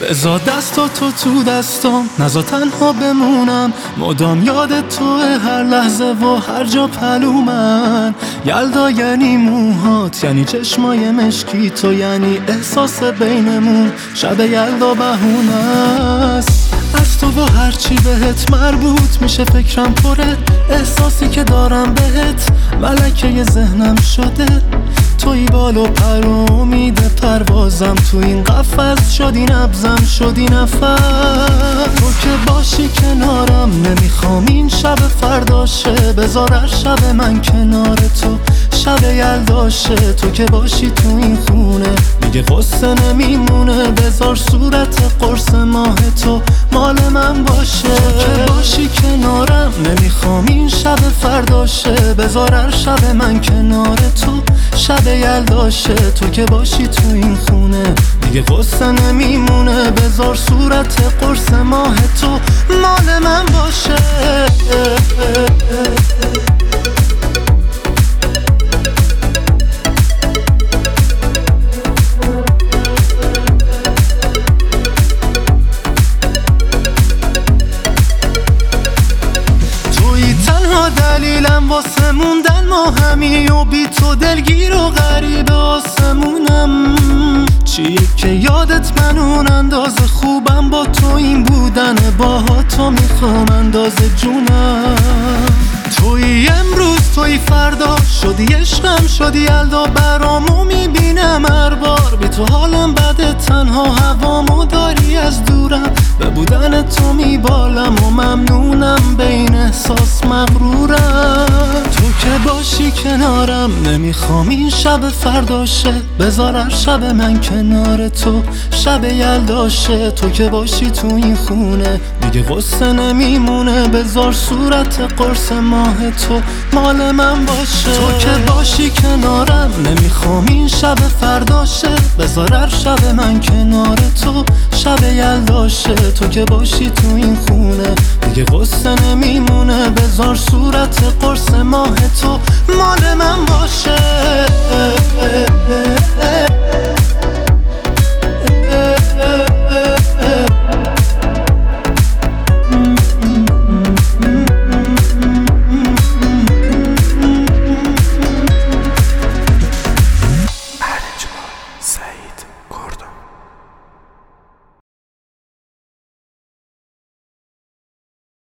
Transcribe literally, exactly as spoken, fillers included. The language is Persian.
بذار دستا تو تو دستام، نذار تنها بمونم، مدام یاد تو هر لحظه و هر جا پلومن. یلدا یعنی موهات، یعنی چشمای مشکی تو، یعنی احساس بینمون. شب یلدا بهونه است از تو و هرچی بهت مربوط میشه. فکرم پره، احساسی که دارم بهت ملکه ذهنم شده. توی بال و پر و امید پروازم، تو این قفس شدی نبزم شدی نفس. تو که باشی کنارم نمیخوام این شب فرداشه، بذار هر شب من کنار تو شب یلداشه. تو که باشی تو این خونه دیگه قصه نمیمونه، بذار صورت قرص ماه تو مال من باشه. تو که باشی کنارم نمیخوام این شب فرداشه، بذار هر شب من کنار تو شب یلداشه. تو که باشی تو این خونه دیگه قصه نمیمونه، بذار صورت قرص ماه تو مال من باشه. دلیلم واسه موندن ما همی و بی تو دلگیر و غریب آسمونم. چیه که یادت من اون اندازه خوبم با تو این بودن، با تو میخوام اندازه جونم. توی امروز توی فردا شدی عشقم شدی یلدا برامو میبینم هر بار. بی تو حالم بده تنها هوامو داری از دورم، به بودن تو میبالم و ممنونم به این احساس مغرورم. تو که باشی کنارم نمیخوام این شب فرداشه، بذار هر شب من کنار تو شب یلداشه. تو که باشی تو این خونه دیگه قصه نمیمونه، بذار صورت قرص ماه تو مال من باشه. تو که باشی کنارم نمیخوام این شب فرداشه، بذار هر شب من کنار تو شب یلداشه. تو که باشی تو این خونه دیگه قصه نمیمونه، بذار صورت قرص ماه تو مال من باشه.